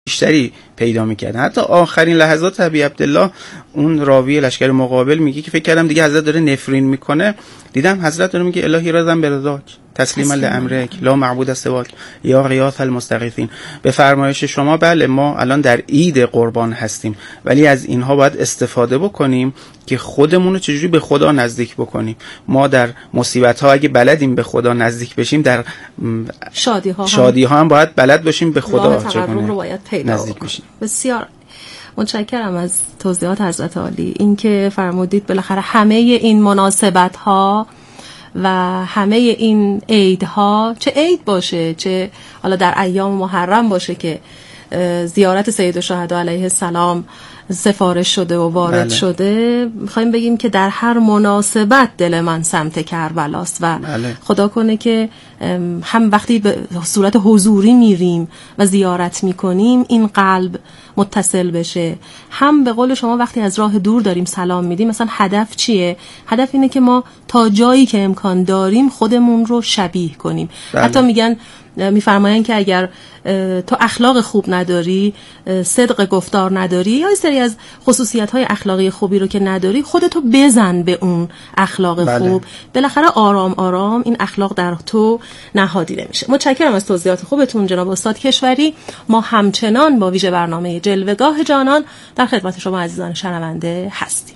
بیشتری پیدا می‌کردن. حتی آخرین لحظات ابی عبدالله اون راوی لشکر مقابل میگه که فکر کردم دیگه حضرت داره نفرین میکنه، دیدم حضرت داره میگه الهی رضا برضاک تسلیما لامرک لا معبود سواک یا غیاث المستغیثین. به فرمایش شما بله ما الان در عید قربان هستیم، ولی از اینها باید استفاده بکنیم که خودمون رو چجوری به خدا نزدیک بکنیم. ما در مصیبت ها اگه بلدیم به خدا نزدیک بشیم، در شادی ها هم باید بلد باشیم به خدا چگونه نزدیک بشیم. بسیار متشکرم از توضیحات حضرت عالی. این که فرمودید بالاخره همه این مناسبت ها و همه این عیدها، چه عید باشه چه حالا در ایام محرم باشه که زیارت سید الشهدا علیه السلام سفارش شده و وارد شده، میخوایم بگیم که در هر مناسبت دل من سمت کربلاست و خدا کنه که هم وقتی به صورت حضوری میریم و زیارت میکنیم این قلب متصل بشه، هم به قول شما وقتی از راه دور داریم سلام میدیم. مثلا هدف چیه؟ هدف اینه که ما تا جایی که امکان داریم خودمون رو شبیه کنیم. حتی میفرمایند که اگر تو اخلاق خوب نداری، صدق گفتار نداری، یا سری از خصوصیت‌های اخلاقی خوبی رو که نداری، خودتو بزن به اون اخلاق خوب. بالاخره آرام آرام این اخلاق در تو نهادینه میشه. متشکرم از توضیحات خوبتون جناب استاد کشوری. ما همچنان با ویژه برنامه جلوه‌گاه جانان در خدمت شما عزیزان شنونده هستیم.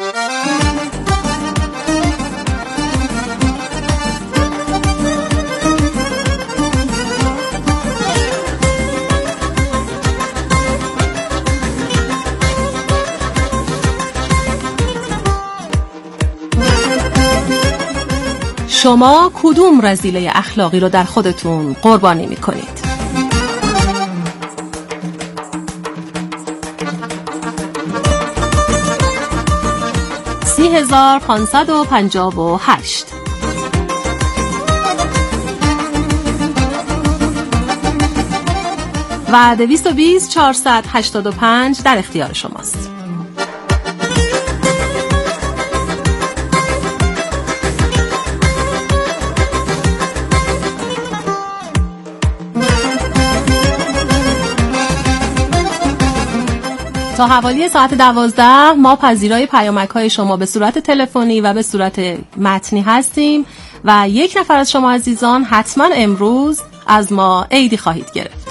شما کدوم رذیله اخلاقی رو در خودتون قربانی میکنید؟ $30,558 و 220-485 در اختیار شماست. تا حوالی ساعت 12 ما پذیرای پیامک‌های شما به صورت تلفنی و به صورت متنی هستیم و یک نفر از شما عزیزان حتما امروز از ما عیدی خواهید گرفت.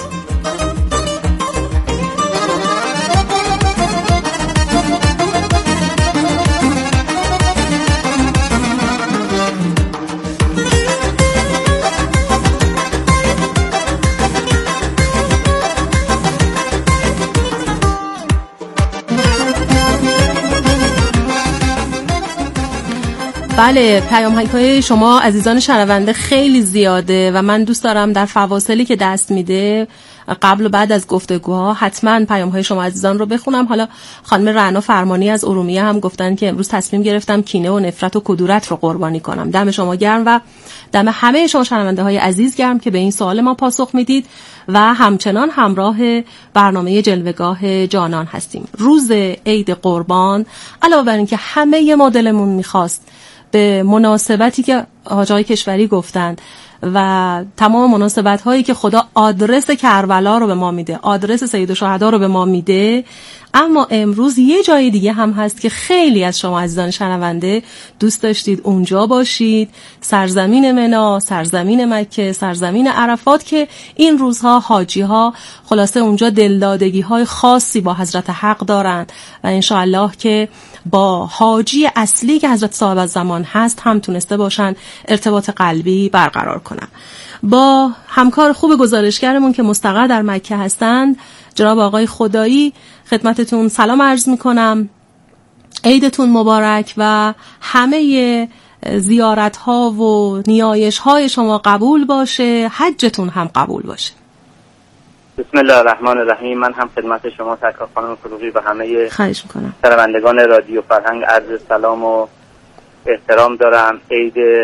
بله، پیام‌های شما عزیزان شنونده خیلی زیاده و من دوست دارم در فواصلی که دست میده قبل و بعد از گفتگوها حتما پیام‌های شما عزیزان رو بخونم. حالا خانم رعنا فرمانی از ارومیه هم گفتن که امروز تصمیم گرفتم کینه و نفرت و کدورت رو قربانی کنم. دم شما گرم و دم همه شما شنونده های عزیز گرم که به این سوال ما پاسخ میدید و همچنان همراه برنامه جلوه‌گاه جانان هستیم. روز عید قربان علاوه بر این که همه ما دلمون میخواست به مناسبتی که حاجی کشوری گفتند و تمام مناسبت هایی که خدا آدرس کربلا رو به ما میده، آدرس سید الشهدا رو به ما میده، اما امروز یه جای دیگه هم هست که خیلی از شما عزیزان شنونده دوست داشتید اونجا باشید، سرزمین منا، سرزمین مکه، سرزمین عرفات، که این روزها حاجی ها خلاصه اونجا دلدادگی های خاصی با حضرت حق دارن و انشاءالله که با حاجی اصلی که حضرت صاحب الزمان هست هم تونسته باشن ارتباط قلبی برقرار کنن. با همکار خوب گزارشگرمون که مستقر در مکه هستند جناب آقای خدایی خدمتتون سلام عرض میکنم. عیدتون مبارک و همه زیارت ها و نیایش های شما قبول باشه، حجتون هم قبول باشه. بسم الله الرحمن الرحیم. من هم خدمت شما سرکار خانم فروغی و همه خواهش میکنم شنوندگان رادیو فرهنگ عرض سلام و احترام دارم. عید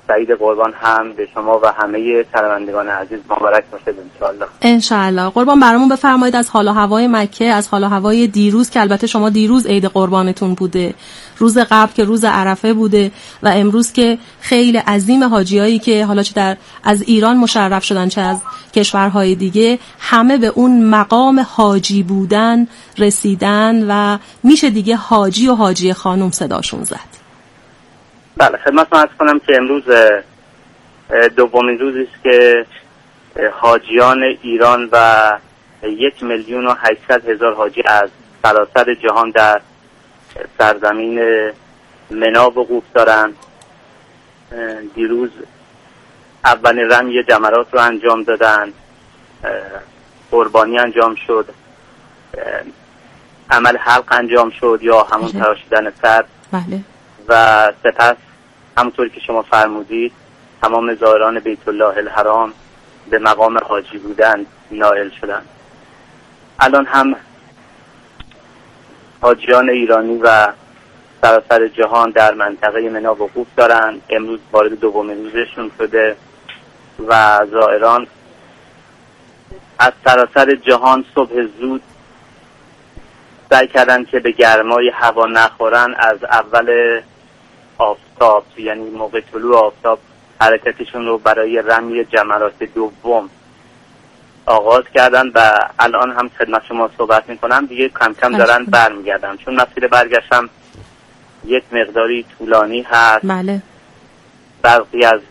سعید قربان هم به شما و همه شنوندگان عزیز مبارک باشه انشالله. انشالله. قربان برامون بفرمایید از حال و هوای مکه، از حال و هوای دیروز که البته شما دیروز عید قربانتون بوده، روز قبل که روز عرفه بوده و امروز که خیلی عظیم حاجیایی که حالا چه از ایران مشرف شدن چه از کشورهای دیگه، همه به اون مقام حاجی بودن رسیدن و میشه دیگه حاجی و حاجی خانم صداشون زد. بله، خدمتتون عرض کنم که امروز دومین روزی است که حاجیان ایران و 1,800,000 حاجی از سراسر جهان در سرزمین منا وقوف دارند. دیروز اولین رمی جمرات رو انجام دادن، قربانی انجام شد، عمل حلق انجام شد یا همون تراشیدن سر. بله. و سپس همونطوری که شما فرمودید تمام زائران بیت الله الحرام به مقام حاجی بودن نائل شدند. الان هم حاجیان ایرانی و سراسر جهان در منطقه منا وقوف دارند. امروز وارد دومین روزشون شده و زائران از سراسر جهان صبح زود سعی کردن که به گرمای هوا نخورن. از اول آفتاب یعنی موقع طلوع آفتاب حرکتشون رو برای رمی جمرات دوم آغاز کردن و الان هم خدمت شما صحبت میکنم دیگه کم کم دارن برمیگردن، چون مسیر برگشت هم یک مقداری طولانی هست. بله. برخی از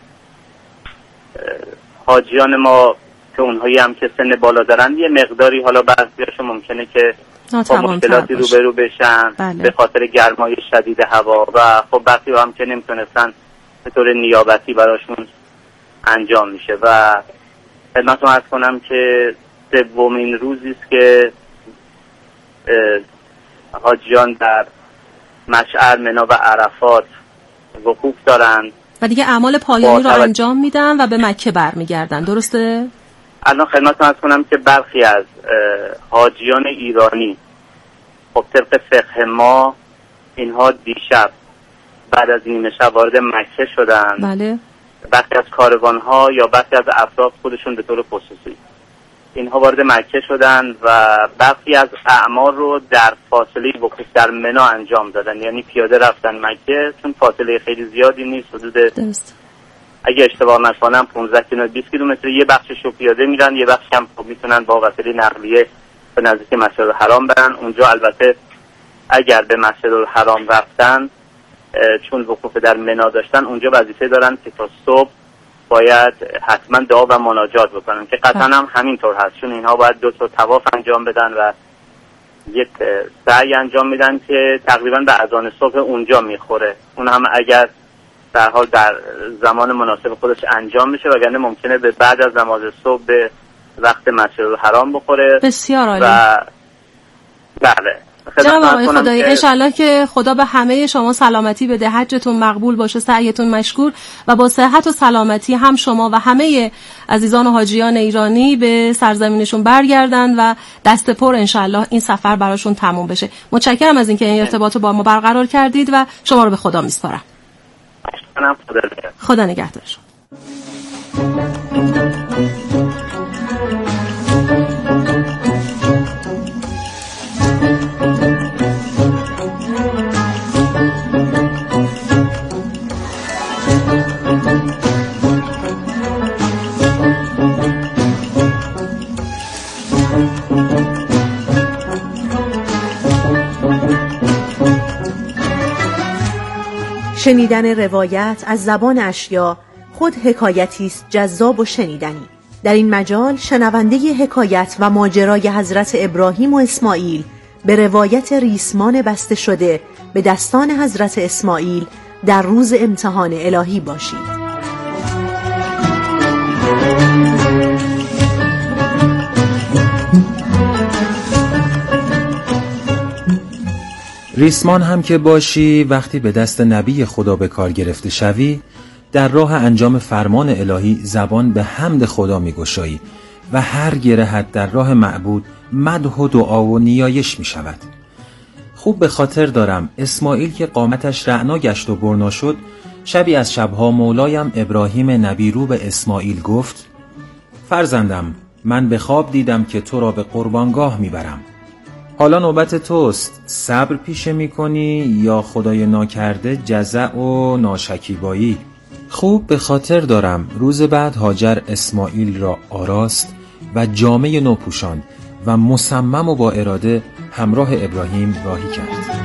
حاجیان ما که اونهایی هم که سن بالا دارن یه مقداری حالا بعضیاشون ممکنه که با مشکلاتی روبرو بشن. بله. به خاطر گرمای شدید هوا و خب برخی هم که نمیتونستن به طور نیابتی براشون انجام میشه. و خدمتتون عرض کنم که سومین روزی است که حاجیان در مشعر منا و عرفات وقوف دارند و دیگه اعمال پایانی رو انجام میدن و به مکه برمیگردن. درسته؟ الان خدمتتون عرض کنم که برخی از حاجیان ایرانی خب طبق فقه ما اینها دیشب بعد از نیمه شب وارد مکه شدن. بله. برخی از کاروان‌ها یا برخی از افراد خودشون به طور خصوصی اینها وارد مکه شدن و برخی از اعمال رو در فاصله وقوف در منا انجام دادن، یعنی پیاده رفتن مکه، چون فاصله خیلی زیادی نیست، حدود اگه اشتباه نکنم 15 کیلومتر 20 کیلومتر. یه بخشش رو پیاده میرن، یه بخش هم میتونن با وسیله نقلیه به نزدیک مسجد الحرام برن. اونجا البته اگر به مسجد الحرام رفتن چون وقوف در منا داشتن اونجا وظیفه دارن که تا صبح باید حتما دعا و مناجات بکنن که قطعا هم همینطور هست، چون اینها باید 2 تا طواف انجام بدن و یک سعی انجام میدن که تقریبا به اذان صبح اونجا میخوره. اون هم اگر در حال در زمان مناسب خودش انجام میشه، وگرنه ممکنه به بعد از نماز صبح به وقت مسجد الحرام بخوره. بسیار عالی. و بله جناب آقای خدایی انشالله که خدا به همه شما سلامتی بده، حجتون مقبول باشه، سعیتون مشکور و با صحت و سلامتی هم شما و همه عزیزان و حاجیان ایرانی به سرزمینشون برگردن و دست پر انشالله این سفر براشون تموم بشه. متشکرم از اینکه این ارتباط رو با ما برقرار کردید و شما رو به خدا میسپارم. خدا نگهدار شما. شنیدن روایت از زبان اشیا خود حکایتی است جذاب و شنیدنی. در این مجال شنونده حکایت و ماجرای حضرت ابراهیم و اسماعیل به روایت ریسمان بسته شده به دستان حضرت اسماعیل در روز امتحان الهی باشید. ریسمان هم که باشی وقتی به دست نبی خدا به کار گرفته شوی، در راه انجام فرمان الهی زبان به حمد خدا می گشایی و هر گرهت در راه معبود مدح و دعا و نیایش می شود. خوب به خاطر دارم اسماعیل که قامتش رعنا گشت و برنا شد، شبی از شبها مولایم ابراهیم نبی رو به اسماعیل گفت: فرزندم، من به خواب دیدم که تو را به قربانگاه میبرم. حالا نوبت توست، صبر پیشه میکنی یا خدای ناکرده جزع و ناشکیبایی؟ خوب به خاطر دارم روز بعد هاجر اسماعیل را آراست و جامه نو پوشاند و مصمم و با اراده همراه ابراهیم راهی کرد.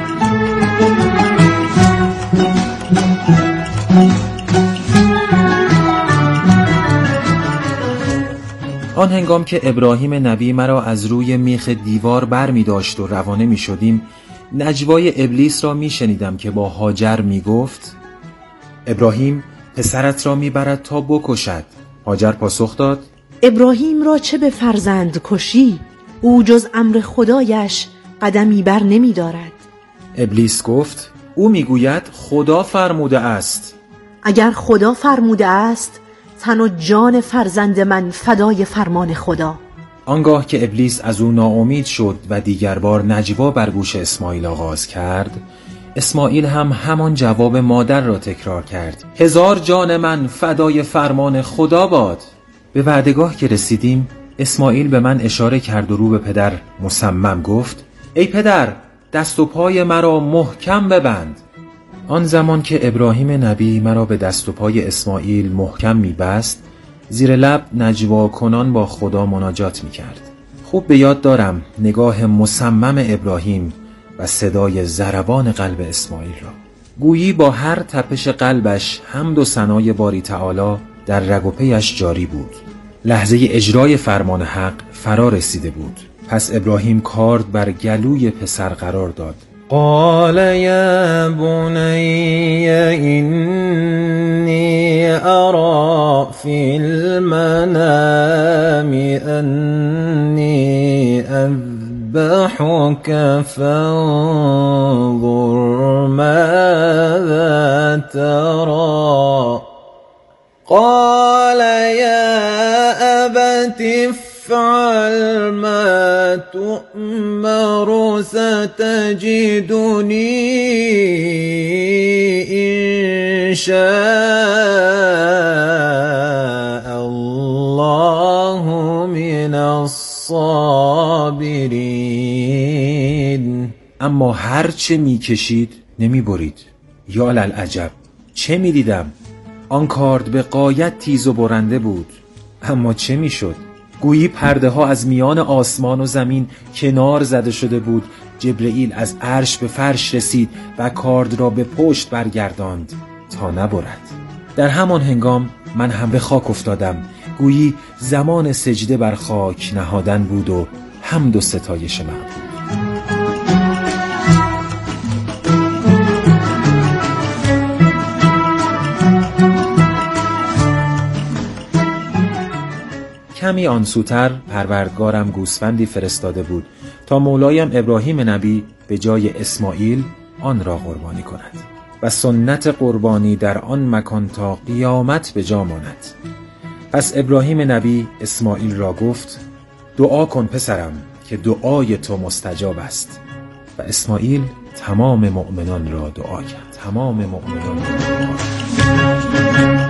آن هنگام که ابراهیم نبی مرا از روی میخ دیوار بر می داشت و روانه می شدیم، نجوای ابلیس را می شنیدم که با هاجر می گفت: ابراهیم پسرت را می برد تا بکشد. هاجر پاسخ داد: ابراهیم را چه به فرزند کشی؟ او جز امر خدایش قدمی بر نمی دارد. ابلیس گفت: او می گوید خدا فرموده است. اگر خدا فرموده است، تن و جان فرزند من فدای فرمان خدا. آنگاه که ابلیس از او ناامید شد و دیگر بار نجوا بر گوش اسماعیل آغاز کرد، اسماعیل هم همان جواب مادر را تکرار کرد: 1000 جان من فدای فرمان خدا باد. به وعدگاه که رسیدیم، اسماعیل به من اشاره کرد و رو به پدر مصمم گفت: ای پدر، دست و پای مرا محکم ببند. آن زمان که ابراهیم نبی مرا به دست و پای اسماعیل محکم می‌بست، زیر لب نجوا کنان با خدا مناجات می‌کرد. خوب به یاد دارم نگاه مصمم ابراهیم و صدای ضربان قلب اسماعیل را. گویی با هر تپش قلبش حمد و ثنای باری تعالی در رگ و پیش جاری بود. لحظه اجرای فرمان حق فرا رسیده بود. پس ابراهیم کارد بر گلوی پسر قرار داد. قال یا بنی اینی ارا فی المنام انی اذبحک فانظر ماذا ترى. قال یا ابت افعل ما تؤمر ستجدني إن شاء الله من الصابرين. اما هر چه می کشید نمی برید. یا للعجب، چه می دیدم؟ آن کارد به غایت تیز و برنده بود. اما چه می شد؟ گویی پرده ها از میان آسمان و زمین کنار زده شده بود. جبرئیل از عرش به فرش رسید و کارد را به پشت برگرداند تا نبرد. در همان هنگام من هم به خاک افتادم. گویی زمان سجده بر خاک نهادن بود و حمد و ستایش معبود. کمی آنسوتر پروردگارم گوسفندی فرستاده بود تا مولایم ابراهیم نبی به جای اسماعیل آن را قربانی کند و سنت قربانی در آن مکان تا قیامت به جا ماند. پس ابراهیم نبی اسماعیل را گفت: دعا کن پسرم که دعای تو مستجاب است. و اسماعیل تمام مؤمنان را دعا کرد. تمام مؤمنان را دعا کرد.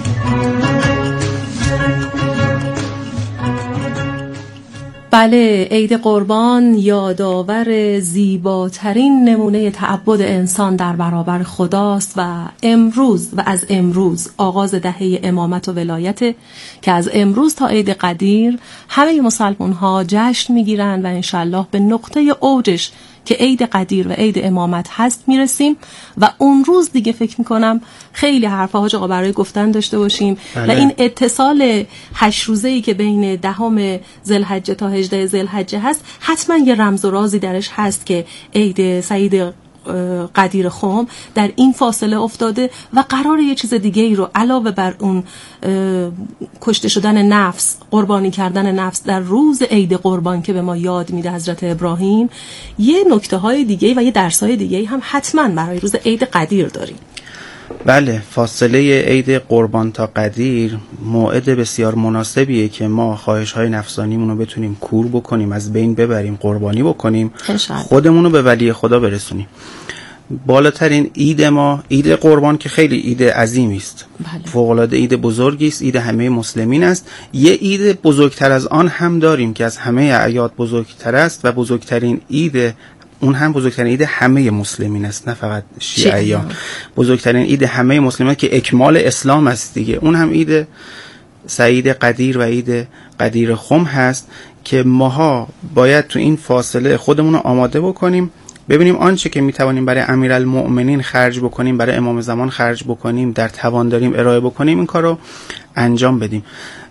بله، عید قربان یادآور زیباترین نمونه تعبد انسان در برابر خداست و از امروز آغاز دهه امامت و ولایت که از امروز تا عید قدیر همه مسلمان ها جشن میگیرند و انشالله به نقطه اوجش که عید قدیر و عید امامت هست میرسیم و اون روز دیگه فکر میکنم خیلی حرفا حاج آقا برای گفتن داشته باشیم. بله. و این اتصال 8 روزه‌ای که بین 10 ذوالحجه تا 18 ذوالحجه هست حتما یه رمز و رازی درش هست که عید سعید قدیر خم در این فاصله افتاده و قرار یه چیز دیگه ای رو علاوه بر اون کشته شدن نفس، قربانی کردن نفس در روز عید قربان که به ما یاد میده حضرت ابراهیم، یه نکته های دیگه و یه درس های دیگه هم حتما برای روز عید قدیر داریم. بله، فاصله عید قربان تا قدیر موعد بسیار مناسبیه که ما خواهش‌های نفسانیمون رو بتونیم کور بکنیم، از بین ببریم، قربانی بکنیم، خودمون رو به ولی خدا برسونیم. بالاترین عید ما عید قربان که خیلی عید عظیمی است، فوق‌العاده عید بزرگی است، عید همه مسلمین است. یه عید بزرگتر از آن هم داریم که از همه اعیاد بزرگتر است و بزرگترین عید اون هم بزرگترین عید همه مسلمین است، نه فقط شیعیان. بزرگترین عید همه مسلمان که اکمال اسلام است دیگه، اون هم عید سعید قدیر و عید قدیر خم هست که ماها باید تو این فاصله خودمون رو آماده بکنیم، ببینیم آنچه که میتوانیم برای امیرالمؤمنین خرج بکنیم، برای امام زمان خرج بکنیم، در توان داریم ارائه بکنیم، این کار رو انجام بدیم.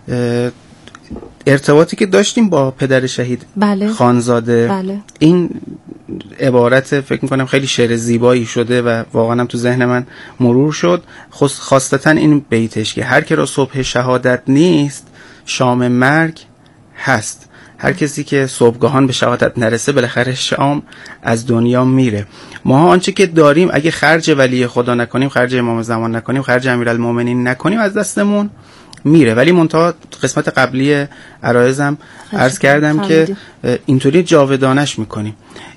ارتباطی که داشتیم با پدر شهید خانزاده، این عبارت فکر میکنم خیلی شعر زیبایی شده و واقعا هم تو ذهن من مرور شد، خاصتا این بیتش که هر که را صبح شهادت نیست شام مرگ هست. هر کسی که صبحگاهان به شهادت نرسه بالاخره شام از دنیا میره. ما آنچه که داریم اگه خرج ولی خدا نکنیم، خرج امام زمان نکنیم، خرج امیرالمؤمنین نکنیم، از دستمون میره. ولی منتها قسمت قبلی عرایزم عرض کردم که اینطوری جاودانش میکنیم.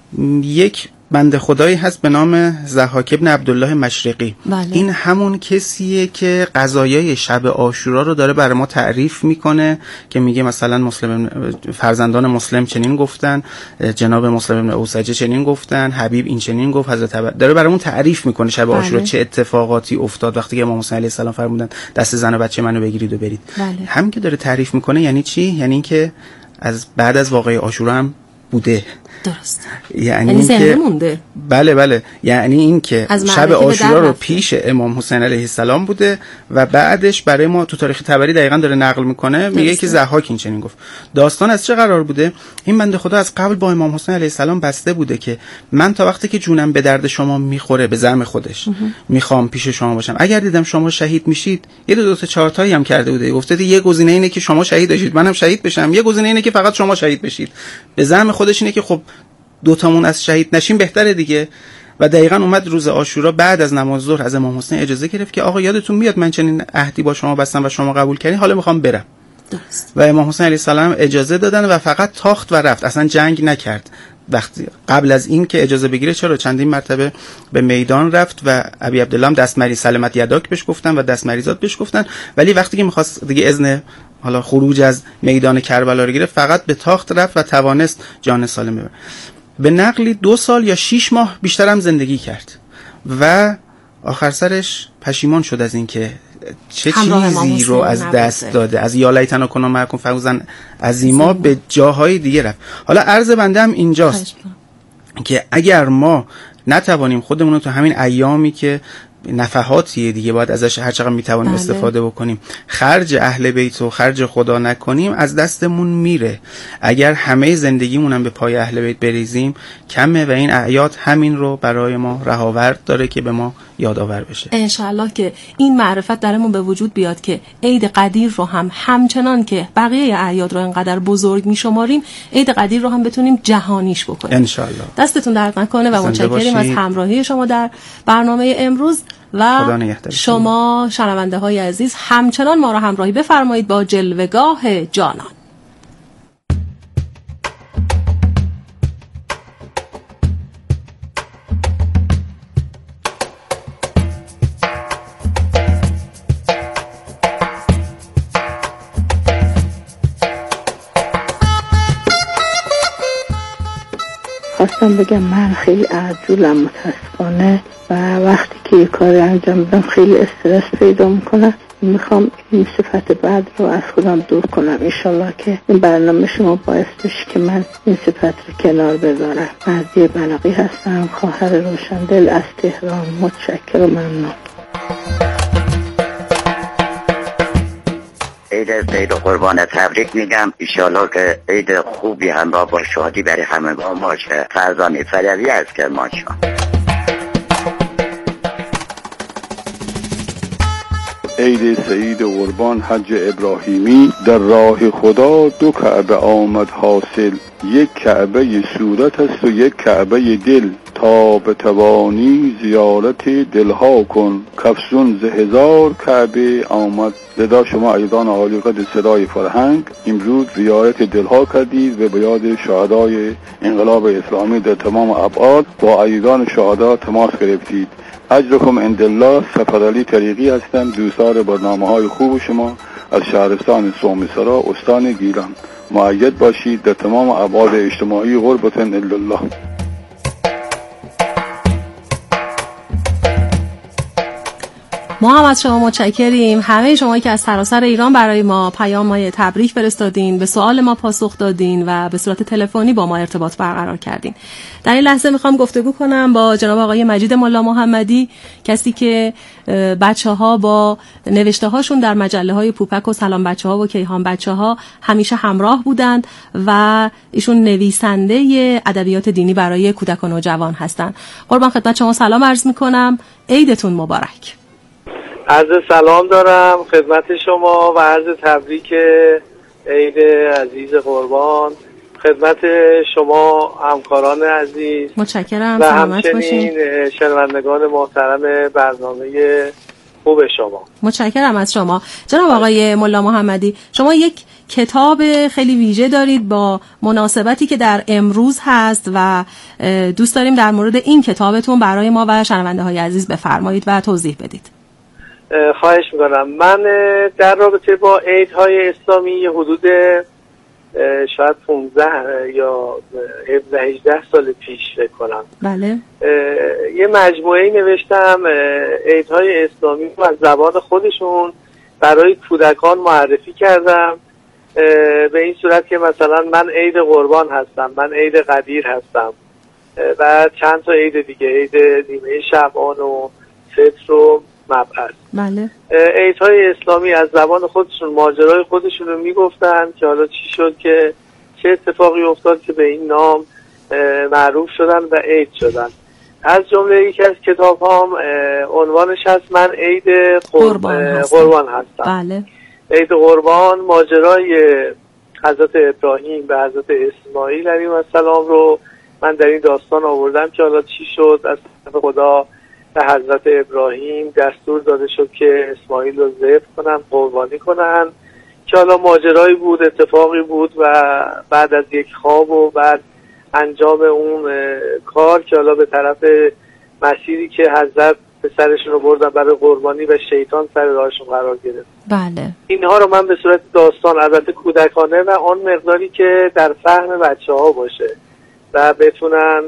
یک بنده خدایی هست به نام ضحاک ابن عبدالله مشرقی. این همون کسیه که قضایای شب عاشورا رو داره برای ما تعریف میکنه که میگه مثلا مسلم فرزندان مسلم چنین گفتن، جناب مسلم ابن اوسجه چنین گفتن، حبیب این چنین گفت، حضرت داره برامون تعریف میکنه شب عاشورا چه اتفاقاتی افتاد وقتی که امام حسین علیه السلام فرمودن دست زن و بچه منو بگیرید و برید. همین که داره تعریف میکنه یعنی چی؟ یعنی اینکه از بعد از واقعه عاشورا هم بوده. درست. یعنی زنده مونده. بله یعنی این که شب عاشورا رو پیش امام حسین علیه السلام بوده و بعدش برای ما تو تاریخ طبری دقیقاً داره نقل میکنه، میگه که ضحاک این چنین گفت. داستان از چه قرار بوده؟ این بنده خدا از قبل با امام حسین علیه السلام بسته بوده که من تا وقتی که جونم به درد شما میخوره، به زعم خودش میخوام پیش شما باشم، اگر دیدم شما شهید میشید، یه دو تا چهار تایی هم کرده بوده، گفته یه گزینه اینه که شما شهید بشید منم شهید بشم، یه گزینه اینه که فقط شما شهید بشید. به زعم خودش اینه که خب دوتامون از شهید نشیم بهتره دیگه. و دقیقاً اومد روز عاشورا بعد از نماز ظهر از امام حسین اجازه گرفت که آقا یادتون میاد من چنین عهدی با شما بستم و شما قبول کردین، حالا میخوام برم. درست. و امام حسین علیه السلام اجازه دادن و فقط تاخت و رفت، اصلا جنگ نکرد. وقتی قبل از این که اجازه بگیره چرا چندین مرتبه به میدان رفت و ابی عبدالله هم دستمری سلامت یداک بهش گفتن و دستمریزات بهش گفتن، ولی وقتی که میخواست دیگه اذن حالا خروج از میدان کربلا رو گرفت، فقط به تاخت رفت و توانست جان سالم ببره. به نقلی 2 سال یا 6 ماه بیشتر هم زندگی کرد و آخر سرش پشیمان شد از این که چه چیزی رو از دست داده. از یا لیتنا کنا معکم فوزا عظیما به جاهای دیگه رفت. حالا عرض بنده هم اینجاست که اگر ما نتوانیم خودمون رو تو همین ایامی که نفحاتیه دیگه باید ازش هر چقدر میتوانیم استفاده بکنیم، خرج اهل بیت و خرج خدا نکنیم، از دستمون میره. اگر همه زندگیمون هم به پای اهل بیت بریزیم کمه و این اعیاد همین رو برای ما رهاورد داره که به ما یادآور بشه. انشالله که این معرفت درمون به وجود بیاد که عید قدیر رو هم همچنان که بقیه اعیاد رو انقدر بزرگ میشماریم، عید قدیر رو هم بتونیم جهانیش بکنیم انشالله. دستتون درد نکنه و متشکریم از همراهی شما در برنامه امروز و شما شنونده های عزیز همچنان ما را همراهی بفرمایید با جلوهگاه جانان. خواستم بگم من خیلی عجولم متاسفانه و وقتی که یه کاری انجام بدم خیلی استرس پیدا میکنم. میخوام این صفت بعد رو از خودم دور کنم. انشالله که این برنامه شما باعث بشه که من این صفت رو کنار بذارم. مهدیه بلاغی هستم، خواهر روشندل از تهران. متشکرم و ممنون. عید قربان تبریک میگم. انشالله که عید خوبی همراه با شادی برای همه ما باشه. فرزانه فلوی از کرمانشاه. عید سعید قربان حج ابراهیمی. در راه خدا 2 کعبه آمد حاصل، یک کعبه صورت است و یک کعبه دل. تا به توانی زیارت دلها کن، کفزون ز 1000 کعبه آمد. لذا شما عزیزان عالی قدر صدای فرهنگ امروز زیارت دلها کردید و به یاد شهدای انقلاب اسلامی در تمام ابعاد با عزیزان شهدا تماس گرفتید. اجرکم عند الله. سفرعلی طریقی هستم، دوستدار برنامه‌های خوب شما از شهرستان سومسرا استان گیلان. مؤید باشید در تمام ابعاد اجتماعی. قربة الی الله. ما هم از شما متشکریم. همه شما که از سراسر ایران برای ما پیام‌های تبریک فرستادین، به سوال ما پاسخ دادین و به صورت تلفنی با ما ارتباط برقرار کردین. در این لحظه میخوام گفتگو کنم با جناب آقای مجید ملا محمدی، کسی که بچه‌ها با نوشته‌هاشون در مجله‌های پوپک و سلام بچه‌ها و کیهان بچه‌ها همیشه همراه بودند و ایشون نویسنده ادبیات دینی برای کودک و نوجوان هستند. قربان خدمت شما سلام عرض می‌کنم. عیدتون مبارک. عرض سلام دارم خدمت شما و عرض تبریک عید عزیز قربان خدمت شما همکاران عزیز. متشکرم. و سلامت باشین. همچنین شنوندگان محترم برنامه خوب شما. متشکرم از شما. جناب آقای ملا محمدی، شما یک کتاب خیلی ویژه دارید با مناسبتی که در امروز هست و دوست داریم در مورد این کتابتون برای ما و شنونده های عزیز بفرمایید و توضیح بدید. خواهش میکنم. من در رابطه با عیدهای اسلامی حدود شاید 15 یا 17-18 سال پیش فکر کنم بله یه مجموعه‌ای نوشتم عیدهای اسلامی و از زبان خودشون برای کودکان معرفی کردم، به این صورت که مثلا من عید قربان هستم، من عید قدیر هستم و چند تا عید دیگه، عید نیمه شعبان و فطر و مبعث. بله. عیدهای اسلامی از زبان خودشون ماجرای خودشون رو میگفتن که حالا چی شد که چه اتفاقی افتاد که به این نام معروف شدن و عید شدن. از جمله یکی از کتاب‌هام عنوانش هست من عید قربان هستم. بله. عید قربان ماجرای حضرت ابراهیم و حضرت اسماعیل علیهم السلام رو من در این داستان آوردم که حالا چی شد. از طرف خدا به حضرت ابراهیم دستور داده شد که اسماعیل رو ذبح کنن، قربانی کنن، که حالا ماجرایی بود، اتفاقی بود و بعد از یک خواب و بعد انجام اون کار که حالا به طرف مسیری که حضرت پسرشون رو بردن برای قربانی و شیطان سر راهشون قرار گرفت. بله. اینها رو من به صورت داستان، البته کودکانه و آن مقداری که در فهم بچه‌ها باشه و بتونن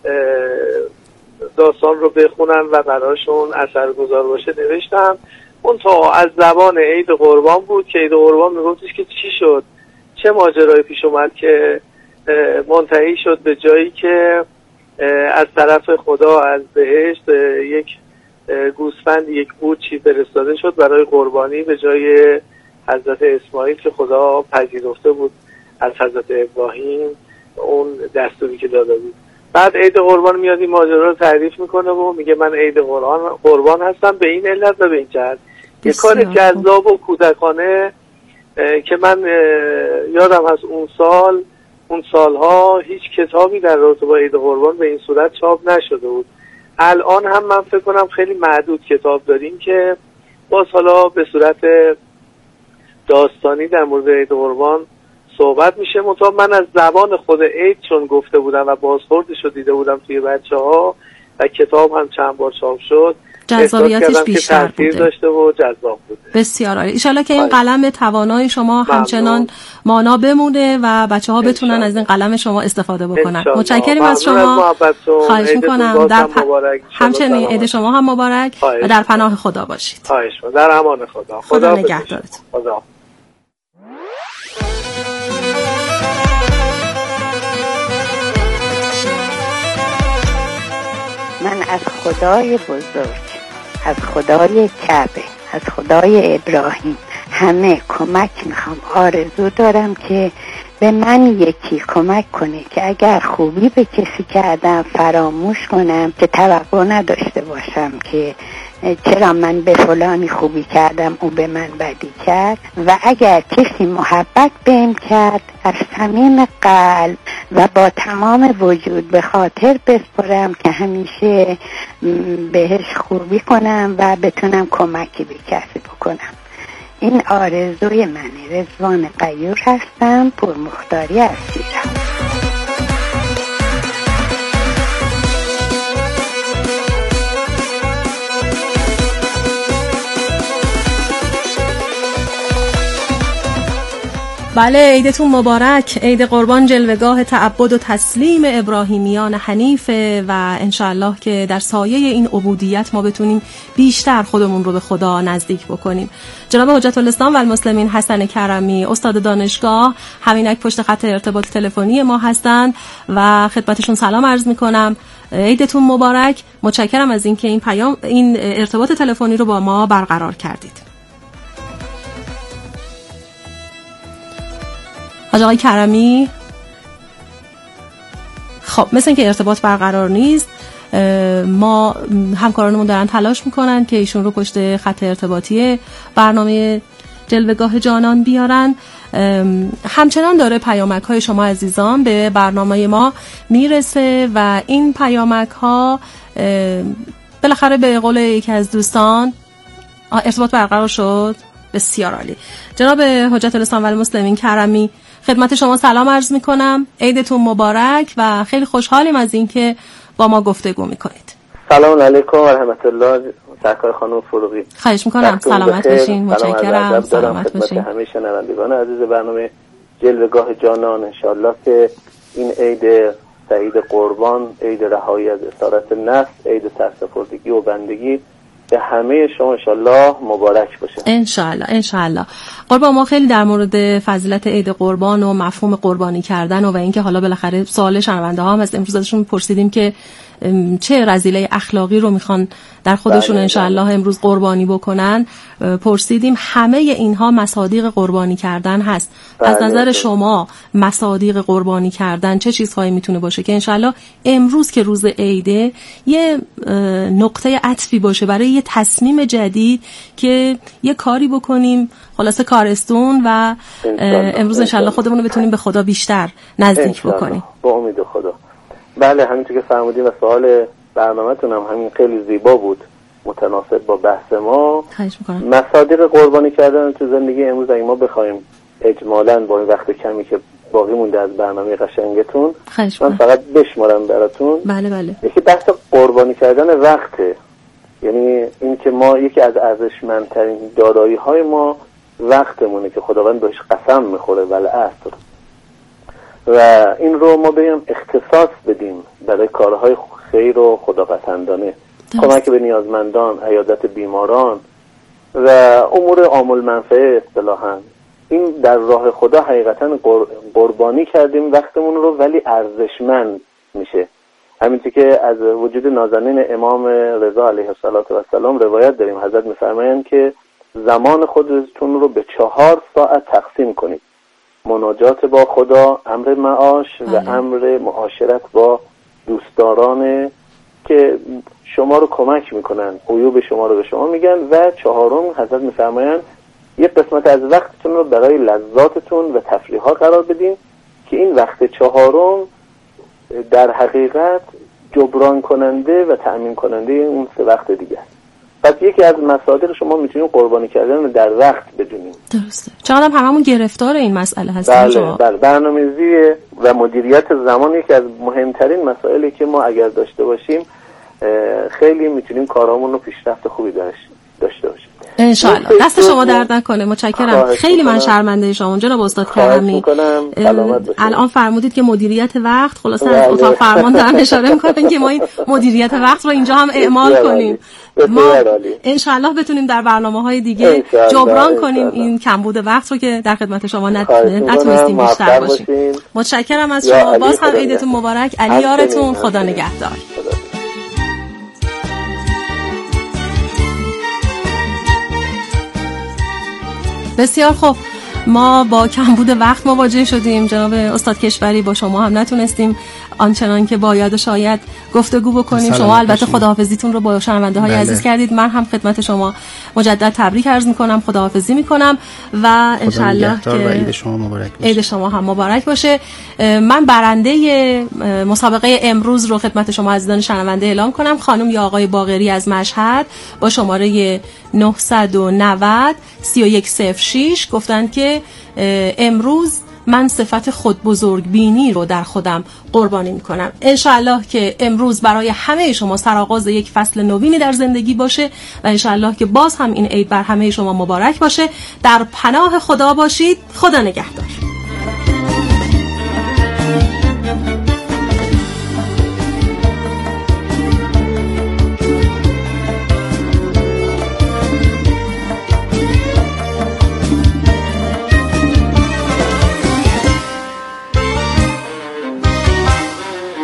داستان رو بخونن و براشون اثرگذار باشه نوشتم. اون تا از زبان عید قربان بود که عید قربان میگفتش که چی شد، چه ماجرایی پیش اومد که منتهی شد به جایی که از طرف خدا از بهشت یک گوسفند، یک بوچی فرستاده شد برای قربانی به جای حضرت اسماعیل که خدا پذیرفته بود از حضرت ابراهیم اون دستوری که داده بود. بعد عید قربان میاد این ماجرا رو تعریف میکنه و میگه من عید قربان هستم به این علت و به این جهت. یه کار جذاب و کودکانه که من یادم از اون سالها هیچ کتابی در رابطه با عید قربان به این صورت چاپ نشده بود. الان هم من فکر کنم خیلی معدود کتاب داریم که باز حالا به صورت داستانی در مورد عید قربان صحبت میشه. من از زبان خود عید چون گفته بودم و بازخوردش رو دیده بودم توی بچه‌ها و کتاب هم چند بار چاپ شد، جذابیتش بیشتر بوده، داشته و جذاب بوده. بسیار عالی. ان شاءالله که این قلم توانای شما همچنان مانا بمونه و بچه‌ها بتونن از این قلم شما استفاده بکنن. متشکرم از شما. خواهش می‌کنم. همچنین عید شما هم مبارک و در پناه خدا باشید. خواهش می‌کنم. در امان خدا. خدا نگهدارتون. خدا. من از خدای بزرگ، از خدای کعبه، از خدای ابراهیم همه کمک میخوام. آرزو دارم که به من یکی کمک کنه که اگر خوبی به کسی کردم فراموش کنم، که توقع نداشته باشم که چرا من به فلانی خوبی کردم او به من بدی کرد، و اگر کسی محبت بهم کرد از صمیم قلب و با تمام وجود به خاطر بسپرم که همیشه بهش خوبی کنم و بتونم کمکی به کسی بکنم. این آرزوی منه. رضوان غیور هستم، پرمختاری از شیراز. بله، عیدتون مبارک. عید قربان جلوگاه تعبد و تسلیم ابراهیمیان حنیفه و انشاءالله که در سایه این عبودیت ما بتونیم بیشتر خودمون رو به خدا نزدیک بکنیم. جناب حجت الاسلام و المسلمین حسن کرمی، استاد دانشگاه، همینک پشت خط ارتباط تلفنی ما هستند و خدمتشون سلام عرض میکنم. عیدتون مبارک. متشکرم از اینکه این ارتباط تلفنی رو با ما برقرار کردید. حاج آقای کرمی، خب مثل اینکه ارتباط برقرار نیست. ما همکارانمون دارن تلاش میکنن که ایشون رو پشت خط ارتباطی برنامه جلوگاه جانان بیارن. همچنان داره پیامک های شما عزیزان به برنامه ما میرسه و این پیامک ها بالاخره به قول یکی از دوستان ارتباط برقرار شد. بسیار عالی. جناب حجت الاسلام و المسلمین کرمی، خدمت شما سلام عرض میکنم. عیدتون مبارک و خیلی خوشحالیم از اینکه با ما گفتگو میکنید. سلام علیکم و رحمت الله. سرکار خانم فروغی، خواهش میکنم. سلامت باشین. متشکرم. سلامت باشین. همه شنوندگان عزیز برنامه جلوگاه جانان، انشالله که این عید سعید قربان، عید رهایی از اسارت نفس، عید سرسپردگی و بندگی به همه شما انشالله مبارک باشه. انشالله. قربان، ما خیلی در مورد فضیلت عید قربان و مفهوم قربانی کردن و اینکه حالا بالاخره سوال شنونده ها هم از امروز ازشون پرسیدیم که چه رذیله اخلاقی رو میخوان در خودشون انشالله امروز قربانی بکنن، پرسیدیم. همه اینها مصادیق قربانی کردن هست. از نظر شما مصادیق قربانی کردن چه چیزهایی میتونه باشه که انشالله امروز که روز عیده یه نقطه عطفی باشه برای یه تصمیم جدید که یه کاری بکنیم، خلاصه کارستون، و امروز انشالله خودمون رو بتونیم به خدا بیشتر نزدیک بکنیم با امید خدا. بله، همینطور که فرمودین و سوال برنامه‌تون هم همین خیلی زیبا بود، متناسب با بحث ما. مصادیق قربانی کردن تو زندگی امروز اگه ما بخوایم اجمالاً با این وقت کمی که باقی مونده از برنامه قشنگتون من فقط بشمارم براتون. بله. یکی بحث قربانی کردن وقته، یعنی این که ما یکی از ارزشمندترین دارایی‌های ما وقتمونه که خداوند بهش قسم میخوره والعصر، و این رو ما بریم اختصاص بدیم برای کارهای خیر و خداپسندانه، کمک به نیازمندان، عیادت بیماران و امور عامل منفعه اصطلاحاً. این در راه خدا حقیقتاً قربانی کردیم وقتمون رو، ولی ارزشمند میشه. همینطور که از وجود نازنین امام رضا علیه السلام روایت داریم، حضرت میفرمایند که زمان خودتون رو به 4 ساعت تقسیم کنید: مناجات با خدا، امر معاش و امر معاشرت با دوستداران که شما رو کمک میکنن، عیوب شما رو به شما میگن، و 4م حضرت میفرمایند یک قسمت از وقتتون رو برای لذاتتون و تفریحات قرار بدین که این وقت 4م در حقیقت جبران کننده و تأمین کننده اون 3 وقت دیگه است. پس یکی از مصادیق شما میتونیم قربانی کردن در وقت بدونیم. درسته. چقدر هممون گرفتار این مسئله هستیم. بله. برنامه‌ریزی و مدیریت زمان یکی از مهمترین مسائلی که ما اگر داشته باشیم خیلی میتونیم کارامون رو پیشرفت خوبی داشته باشیم. انشالله. دست شما درد نکنه. متشکرم. خیلی من شرمنده شما جناب استاد کرمی. الان فرمودید که مدیریت وقت، خلاصه از اتاق فرمان دارن اشاره میکنن که ما این مدیریت وقت رو اینجا هم اعمال کنیم. ما انشالله بتونیم در برنامه‌های دیگه جبران کنیم این کمبود وقت رو که در خدمت شما نتونستیم بیشتر باشیم. متشکرم از شما. باز هم عیدتون مبارک. علی یارتون. خدا نگهدار. بسیار خوب، ما با کمبود وقت مواجه شدیم. جناب استاد کشوری، با شما هم نتونستیم آنچنان که باید شاید گفتگو بکنیم. شما البته خداحافظیتون رو با شنونده های عزیز کردید. من هم خدمت شما مجدد تبریک عرض میکنم، خداحافظی میکنم و انشالله که عید شما مبارک باشه. عید شما هم مبارک باشه. من برنده مسابقه امروز رو خدمت شما عزیزان شنونده اعلام کنم. خانم یا آقای باقری از مشهد با شماره 990 3106 گفتن که امروز من صفت خود بزرگ بینی رو در خودم قربانی میکنم. انشالله که امروز برای همه شما سرآغاز یک فصل نوینی در زندگی باشه و انشالله که باز هم این عید بر همه شما مبارک باشه. در پناه خدا باشید. خدا نگهدار.